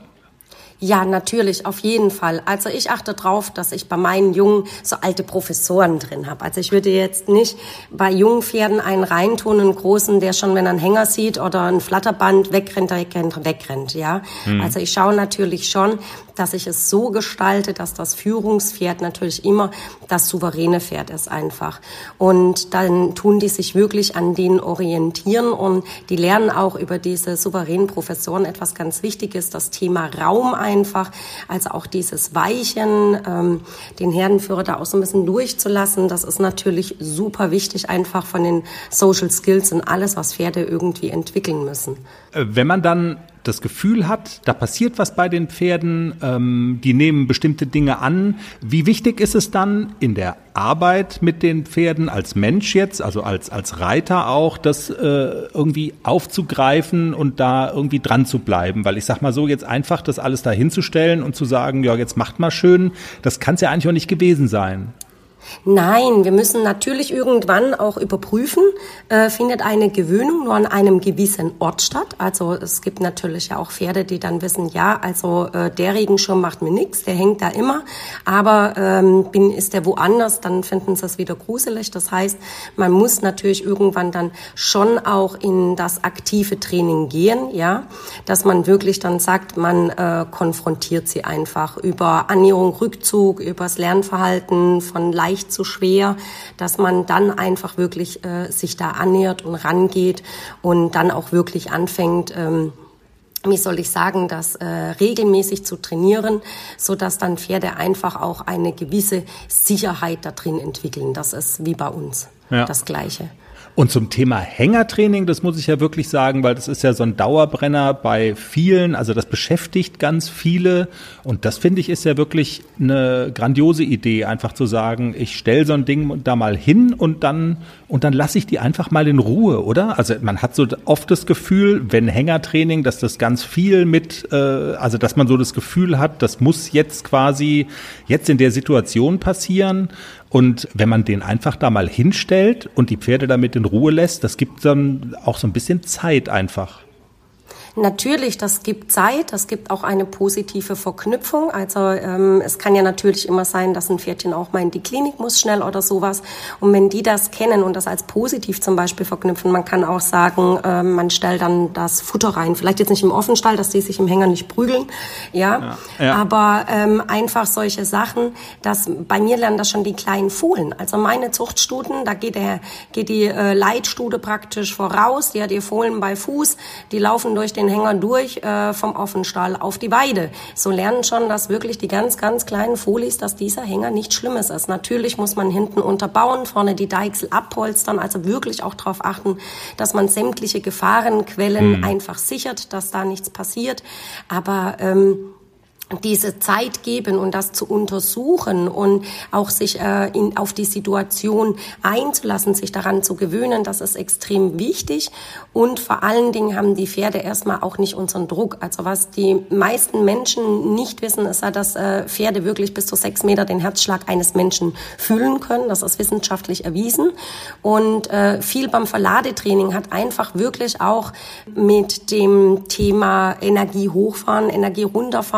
Ja, natürlich, auf jeden Fall. Also ich achte drauf, dass ich bei meinen Jungen so alte Professoren drin habe. Also ich würde jetzt nicht bei jungen Pferden einen reintun, einen großen, der schon, wenn er einen Hänger sieht oder ein Flatterband wegrennt, wegrennt, wegrennt, ja. Mhm. Also ich schaue natürlich schon, dass ich es so gestalte, dass das Führungspferd natürlich immer das souveräne Pferd ist einfach. Und dann tun die sich wirklich an denen orientieren und die lernen auch über diese souveränen Professoren etwas ganz Wichtiges, das Thema Raum einfach, also auch dieses Weichen, ähm, den Herdenführer da auch so ein bisschen durchzulassen, das ist natürlich super wichtig einfach von den Social Skills und alles, was Pferde irgendwie entwickeln müssen. Wenn man dann das Gefühl hat, da passiert was bei den Pferden, ähm, die nehmen bestimmte Dinge an. Wie wichtig ist es dann in der Arbeit mit den Pferden als Mensch jetzt, also als als Reiter auch, das äh, irgendwie aufzugreifen und da irgendwie dran zu bleiben? Weil ich sag mal so, jetzt einfach das alles da hinzustellen und zu sagen, ja, jetzt macht mal schön, das kann es ja eigentlich auch nicht gewesen sein. Nein, wir müssen natürlich irgendwann auch überprüfen, äh, findet eine Gewöhnung nur an einem gewissen Ort statt. Also es gibt natürlich ja auch Pferde, die dann wissen, ja, also äh, der Regenschirm macht mir nichts, der hängt da immer, aber ähm, bin, ist der woanders, dann finden sie es wieder gruselig. Das heißt, man muss natürlich irgendwann dann schon auch in das aktive Training gehen, ja, dass man wirklich dann sagt, man äh, konfrontiert sie einfach über Annäherung, Rückzug, übers Lernverhalten von leicht zu schwer, dass man dann einfach wirklich äh, sich da annähert und rangeht und dann auch wirklich anfängt, ähm, wie soll ich sagen, das äh, regelmäßig zu trainieren, so dass dann Pferde einfach auch eine gewisse Sicherheit da drin entwickeln. Das ist wie bei uns ja das Gleiche. Und zum Thema Hängertraining, das muss ich ja wirklich sagen, weil das ist ja so ein Dauerbrenner bei vielen, also das beschäftigt ganz viele und das finde ich ist ja wirklich eine grandiose Idee, einfach zu sagen, ich stelle so ein Ding da mal hin und dann und dann lasse ich die einfach mal in Ruhe, oder? Also man hat so oft das Gefühl, wenn Hängertraining, dass das ganz viel mit, äh, also dass man so das Gefühl hat, das muss jetzt quasi jetzt in der Situation passieren. Und wenn man den einfach da mal hinstellt und die Pferde damit in Ruhe lässt, das gibt dann auch so ein bisschen Zeit einfach. Natürlich, das gibt Zeit, das gibt auch eine positive Verknüpfung. Also ähm, es kann ja natürlich immer sein, dass ein Pferdchen auch mal in die Klinik muss, schnell oder sowas. Und wenn die das kennen und das als positiv zum Beispiel verknüpfen, man kann auch sagen, äh, man stellt dann das Futter rein. Vielleicht jetzt nicht im Offenstall, dass die sich im Hänger nicht prügeln, ja. ja, ja. Aber ähm, einfach solche Sachen, dass bei mir lernen das schon die kleinen Fohlen. Also meine Zuchtstuten, da geht der geht die äh, Leitstute praktisch voraus, die hat ihr Fohlen bei Fuß, die laufen durch den den Hänger durch äh, vom Offenstall auf die Weide. So lernen schon, dass wirklich die ganz, ganz kleinen Fohlis, dass dieser Hänger nichts Schlimmes ist. Natürlich muss man hinten unterbauen, vorne die Deichsel abpolstern, also wirklich auch darauf achten, dass man sämtliche Gefahrenquellen mhm. einfach sichert, dass da nichts passiert. Aber ähm, diese Zeit geben und das zu untersuchen und auch sich äh, in, auf die Situation einzulassen, sich daran zu gewöhnen, das ist extrem wichtig. Und vor allen Dingen haben die Pferde erstmal auch nicht unseren Druck. Also was die meisten Menschen nicht wissen, ist ja, dass äh, Pferde wirklich bis zu sechs Meter den Herzschlag eines Menschen fühlen können. Das ist wissenschaftlich erwiesen. Und äh, viel beim Verladetraining hat einfach wirklich auch mit dem Thema Energie hochfahren, Energie runterfahren, mit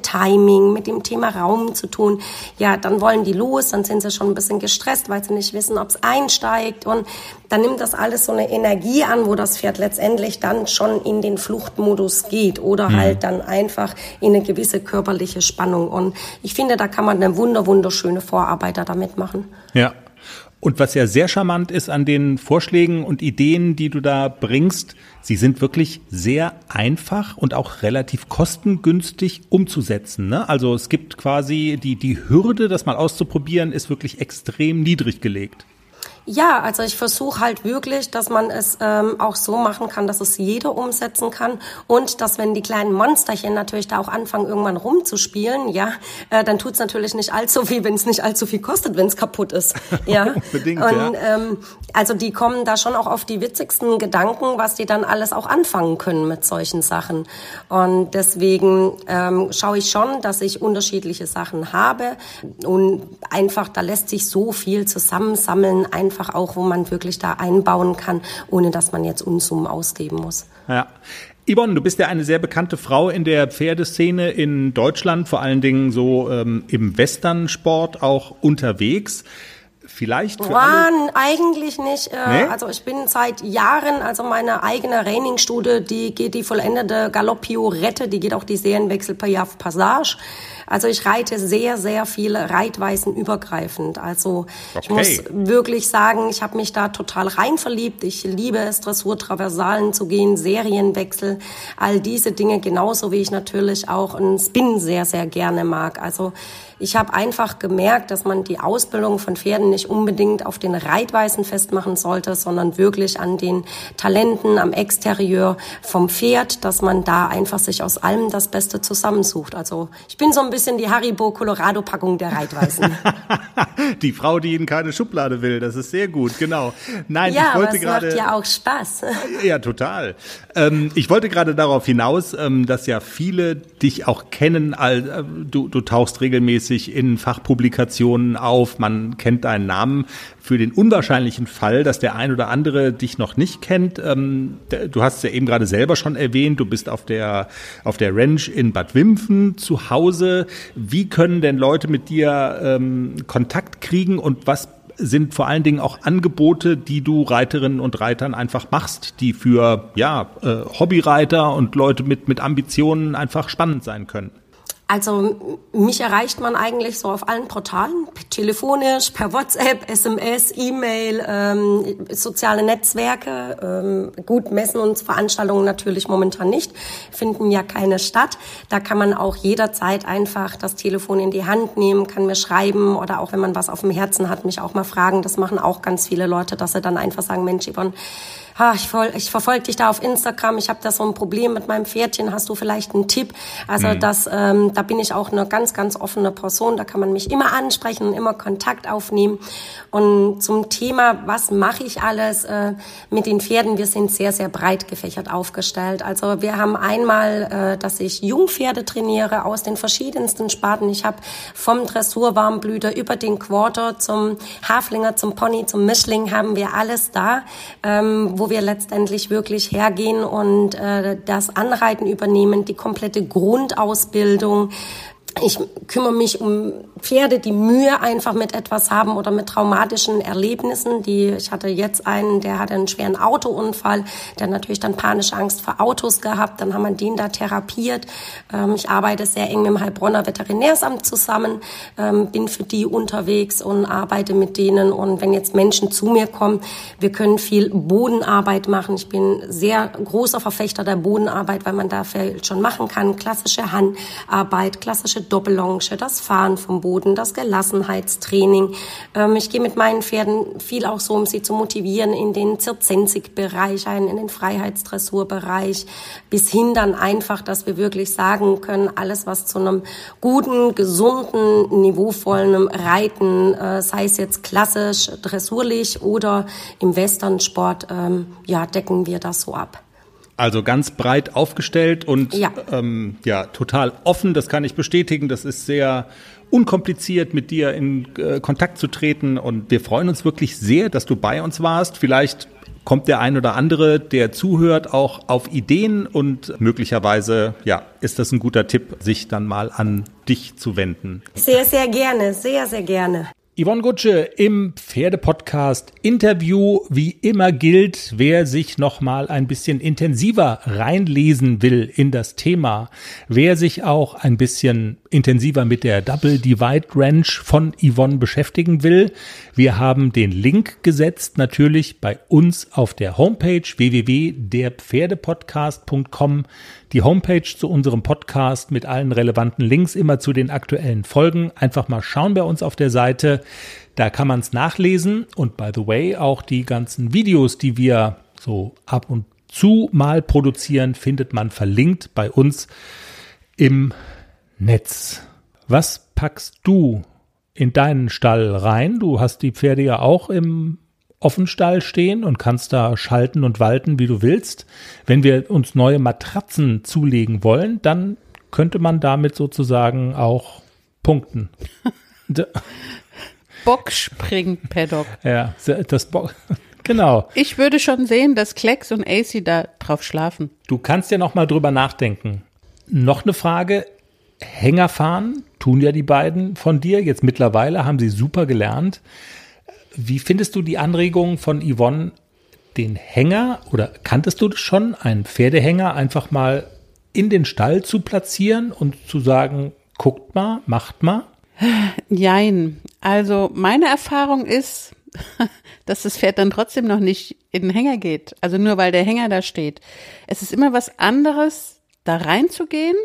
Timing, mit dem Thema Raum zu tun. Ja, dann wollen die los, dann sind sie schon ein bisschen gestresst, weil sie nicht wissen, ob es einsteigt. Und dann nimmt das alles so eine Energie an, wo das Pferd letztendlich dann schon in den Fluchtmodus geht oder mhm. halt dann einfach in eine gewisse körperliche Spannung. Und ich finde, da kann man eine wunder, wunderschöne Vorarbeit damit machen. Ja. Und was ja sehr charmant ist an den Vorschlägen und Ideen, die du da bringst, sie sind wirklich sehr einfach und auch relativ kostengünstig umzusetzen, ne? Also es gibt quasi die, die Hürde, das mal auszuprobieren, ist wirklich extrem niedrig gelegt. Ja, also ich versuche halt wirklich, dass man es ähm, auch so machen kann, dass es jeder umsetzen kann und dass, wenn die kleinen Monsterchen natürlich da auch anfangen, irgendwann rumzuspielen, ja, äh, dann tut's natürlich nicht allzu viel, wenn es nicht allzu viel kostet, wenn es kaputt ist. Ja, unbedingt, und ja. Ähm, also die kommen da schon auch auf die witzigsten Gedanken, was die dann alles auch anfangen können mit solchen Sachen. Und deswegen ähm, schaue ich schon, dass ich unterschiedliche Sachen habe und einfach, da lässt sich so viel zusammensammeln, einfach auch, wo man wirklich da einbauen kann, ohne dass man jetzt Unsummen ausgeben muss. Ja. Yvonne, du bist ja eine sehr bekannte Frau in der Pferdeszene in Deutschland, vor allen Dingen so ähm, im Westernsport auch unterwegs. Vielleicht für Mann, eigentlich nicht. Äh, nee? Also ich bin seit Jahren, also meine eigene Trainingsstudie, die geht die vollendete Galopp-Piorette, die geht auch die Serienwechsel Piaffe Passage. Also ich reite sehr, sehr viele Reitweisen übergreifend. Also okay. Ich muss wirklich sagen, ich habe mich da total rein verliebt. Ich liebe es, Dressur-Traversalen zu gehen, Serienwechsel, all diese Dinge, genauso wie ich natürlich auch einen Spin sehr, sehr gerne mag. Also ich habe einfach gemerkt, dass man die Ausbildung von Pferden nicht unbedingt auf den Reitweisen festmachen sollte, sondern wirklich an den Talenten, am Exterieur vom Pferd, dass man da einfach sich aus allem das Beste zusammensucht. Also ich bin so ein bisschen die Haribo-Colorado-Packung der Reitweisen. Die Frau, die in keine Schublade will, das ist sehr gut, genau. Nein, ja, ich wollte aber es gerade, macht ja auch Spaß. Ja, total. Ähm, ich wollte gerade darauf hinaus, ähm, dass ja viele dich auch kennen. All, äh, du, du tauchst regelmäßig in Fachpublikationen auf, man kennt deinen Namen. Für den unwahrscheinlichen Fall, dass der ein oder andere dich noch nicht kennt, ähm, du hast es ja eben gerade selber schon erwähnt, du bist auf der auf der Ranch in Bad Wimpfen zu Hause. Wie können denn Leute mit dir ähm, Kontakt kriegen und was sind vor allen Dingen auch Angebote, die du Reiterinnen und Reitern einfach machst, die für ja äh, Hobbyreiter und Leute mit mit Ambitionen einfach spannend sein können? Also mich erreicht man eigentlich so auf allen Portalen, telefonisch, per WhatsApp, S M S, E-Mail, ähm, soziale Netzwerke. Ähm, gut, Messen und Veranstaltungen natürlich momentan nicht, finden ja keine statt. Da kann man auch jederzeit einfach das Telefon in die Hand nehmen, kann mir schreiben oder auch wenn man was auf dem Herzen hat, mich auch mal fragen. Das machen auch ganz viele Leute, dass sie dann einfach sagen, Mensch, Yvonne, Ha, ich, ich verfolge dich da auf Instagram, ich habe da so ein Problem mit meinem Pferdchen, hast du vielleicht einen Tipp? Also mhm. das, ähm, da bin ich auch eine ganz, ganz offene Person, da kann man mich immer ansprechen und immer Kontakt aufnehmen. Und zum Thema, was mache ich alles äh, mit den Pferden? Wir sind sehr, sehr breit gefächert aufgestellt. Also wir haben einmal, äh, dass ich Jungpferde trainiere aus den verschiedensten Sparten. Ich habe vom Dressurwarmblüter über den Quarter zum Haflinger, zum Pony, zum Mischling haben wir alles da, ähm, wo wir letztendlich wirklich hergehen und äh, das Anreiten übernehmen, die komplette Grundausbildung. Ich kümmere mich um Pferde, die Mühe einfach mit etwas haben oder mit traumatischen Erlebnissen. Die, ich hatte jetzt einen, der hatte einen schweren Autounfall, der hat natürlich dann panische Angst vor Autos gehabt. Dann haben wir den da therapiert. Ähm, ich arbeite sehr eng mit dem Heilbronner Veterinärsamt zusammen, ähm, bin für die unterwegs und arbeite mit denen. Und wenn jetzt Menschen zu mir kommen, wir können viel Bodenarbeit machen. Ich bin sehr großer Verfechter der Bodenarbeit, weil man da viel schon machen kann. Klassische Handarbeit, klassische Doppellonge, das Fahren vom Boden, das Gelassenheitstraining. Ähm, ich gehe mit meinen Pferden viel auch so, um sie zu motivieren, in den Zirzensik-Bereich ein, in den Freiheitsdressurbereich, bis hin dann einfach, dass wir wirklich sagen können, alles, was zu einem guten, gesunden, niveauvollen Reiten, äh, sei es jetzt klassisch, dressurlich oder im Westernsport, ähm, ja, decken wir das so ab. Also ganz breit aufgestellt und ja. Ähm, ja, total offen, das kann ich bestätigen. Das ist sehr unkompliziert, mit dir in äh, Kontakt zu treten und wir freuen uns wirklich sehr, dass du bei uns warst. Vielleicht kommt der ein oder andere, der zuhört, auch auf Ideen und möglicherweise, ja, ist das ein guter Tipp, sich dann mal an dich zu wenden. Sehr, sehr gerne, sehr, sehr gerne. Yvonne Gutsche im Pferdepodcast Interview. Wie immer gilt, wer sich noch mal ein bisschen intensiver reinlesen will in das Thema, wer sich auch ein bisschen intensiver mit der Double Divide Ranch von Yvonne beschäftigen will, wir haben den Link gesetzt, natürlich bei uns auf der Homepage w w w punkt der pferdepodcast punkt com. Die Homepage zu unserem Podcast mit allen relevanten Links, immer zu den aktuellen Folgen. Einfach mal schauen bei uns auf der Seite. Da kann man es nachlesen. Und by the way, auch die ganzen Videos, die wir so ab und zu mal produzieren, findet man verlinkt bei uns im Netz. Was packst du in deinen Stall rein? Du hast die Pferde ja auch im Offenstall stehen und kannst da schalten und walten, wie du willst. Wenn wir uns neue Matratzen zulegen wollen, dann könnte man damit sozusagen auch punkten. Boxspring-Paddock. Ja, das Bock. Genau. Ich würde schon sehen, dass Klecks und A C da drauf schlafen. Du kannst ja noch mal drüber nachdenken. Noch eine Frage. Hänger fahren tun ja die beiden von dir. Jetzt mittlerweile haben sie super gelernt. Wie findest du die Anregung von Yvonne, den Hänger, oder kanntest du das schon, einen Pferdehänger einfach mal in den Stall zu platzieren und zu sagen, guckt mal, macht mal? Jein. Also meine Erfahrung ist, dass das Pferd dann trotzdem noch nicht in den Hänger geht. Also nur weil der Hänger da steht. Es ist immer was anderes, da reinzugehen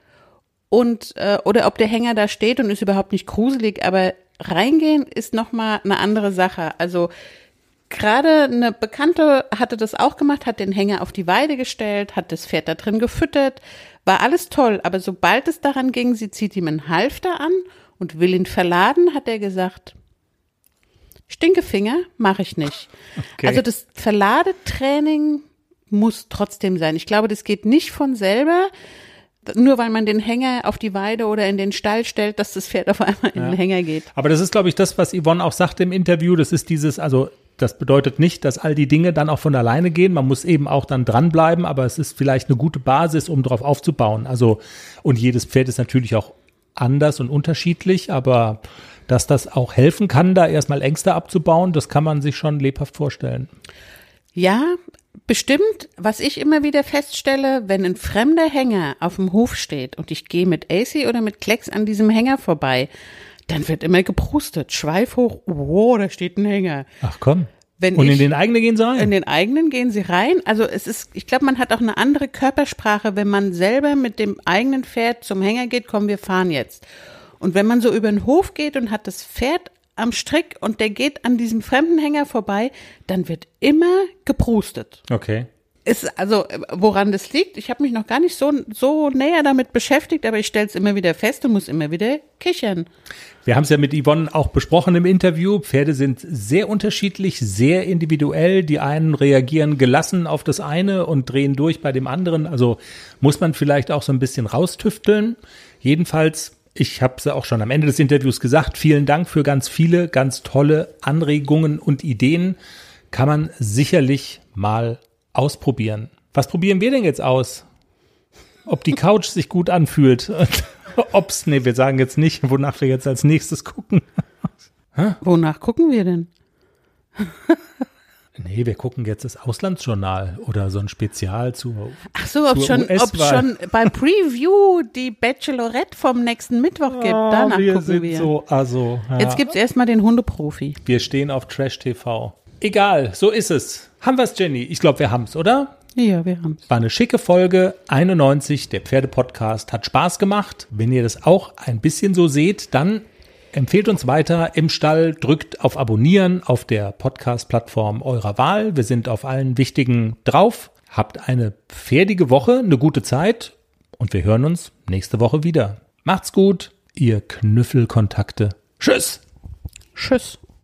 und äh, oder ob der Hänger da steht und ist überhaupt nicht gruselig, aber reingehen ist nochmal eine andere Sache. Also gerade eine Bekannte hatte das auch gemacht, hat den Hänger auf die Weide gestellt, hat das Pferd da drin gefüttert, war alles toll. Aber sobald es daran ging, sie zieht ihm einen Halfter an und will ihn verladen, hat er gesagt, Stinkefinger, mache ich nicht. Okay. Also das Verladetraining muss trotzdem sein. Ich glaube, das geht nicht von selber, nur weil man den Hänger auf die Weide oder in den Stall stellt, dass das Pferd auf einmal in ja. den Hänger geht. Aber das ist, glaube ich, das, was Yvonne auch sagte im Interview. Das ist dieses, also das bedeutet nicht, dass all die Dinge dann auch von alleine gehen. Man muss eben auch dann dranbleiben, aber es ist vielleicht eine gute Basis, um darauf aufzubauen. Also, und jedes Pferd ist natürlich auch anders und unterschiedlich, aber dass das auch helfen kann, da erstmal Ängste abzubauen, das kann man sich schon lebhaft vorstellen. Ja, bestimmt. Was ich immer wieder feststelle, wenn ein fremder Hänger auf dem Hof steht und ich gehe mit A C oder mit Klecks an diesem Hänger vorbei, dann wird immer geprustet, Schweif hoch, oh, da steht ein Hänger. Ach komm. Wenn und ich, in den eigenen gehen sie rein? In den eigenen gehen sie rein. Also es ist, ich glaube, man hat auch eine andere Körpersprache, wenn man selber mit dem eigenen Pferd zum Hänger geht, komm, wir fahren jetzt. Und wenn man so über den Hof geht und hat das Pferd am Strick und der geht an diesem fremden Hänger vorbei, dann wird immer geprustet. Okay. Ist also, woran das liegt, ich habe mich noch gar nicht so, so näher damit beschäftigt, aber ich stelle es immer wieder fest und muss immer wieder kichern. Wir haben es ja mit Yvonne auch besprochen im Interview. Pferde sind sehr unterschiedlich, sehr individuell. Die einen reagieren gelassen auf das eine und drehen durch bei dem anderen. Also muss man vielleicht auch so ein bisschen raustüfteln. Jedenfalls, ich habe es ja auch schon am Ende des Interviews gesagt, vielen Dank für ganz viele, ganz tolle Anregungen und Ideen. Kann man sicherlich mal ausprobieren. Was probieren wir denn jetzt aus? Ob die Couch sich gut anfühlt. Ob's, nee, wir sagen jetzt nicht, wonach wir jetzt als nächstes gucken. Wonach gucken wir denn? Nee, wir gucken jetzt das Auslandsjournal oder so ein Spezial zu. Ach so, ob schon, ob schon bei Preview die Bachelorette vom nächsten Mittwoch gibt. Danach wir gucken sind wir. So, also, ja. Jetzt gibt's erstmal den Hundeprofi. Wir stehen auf Trash T V. Egal, so ist es. Haben wir's, Jenny? Ich glaube, wir haben's, oder? Ja, wir haben's. War eine schicke Folge, einundneunzig, der Pferdepodcast. Hat Spaß gemacht. Wenn ihr das auch ein bisschen so seht, dann empfehlt uns weiter im Stall, drückt auf Abonnieren auf der Podcast-Plattform eurer Wahl. Wir sind auf allen wichtigen drauf. Habt eine pferdige Woche, eine gute Zeit und wir hören uns nächste Woche wieder. Macht's gut, ihr Knüffelkontakte. Tschüss. Tschüss.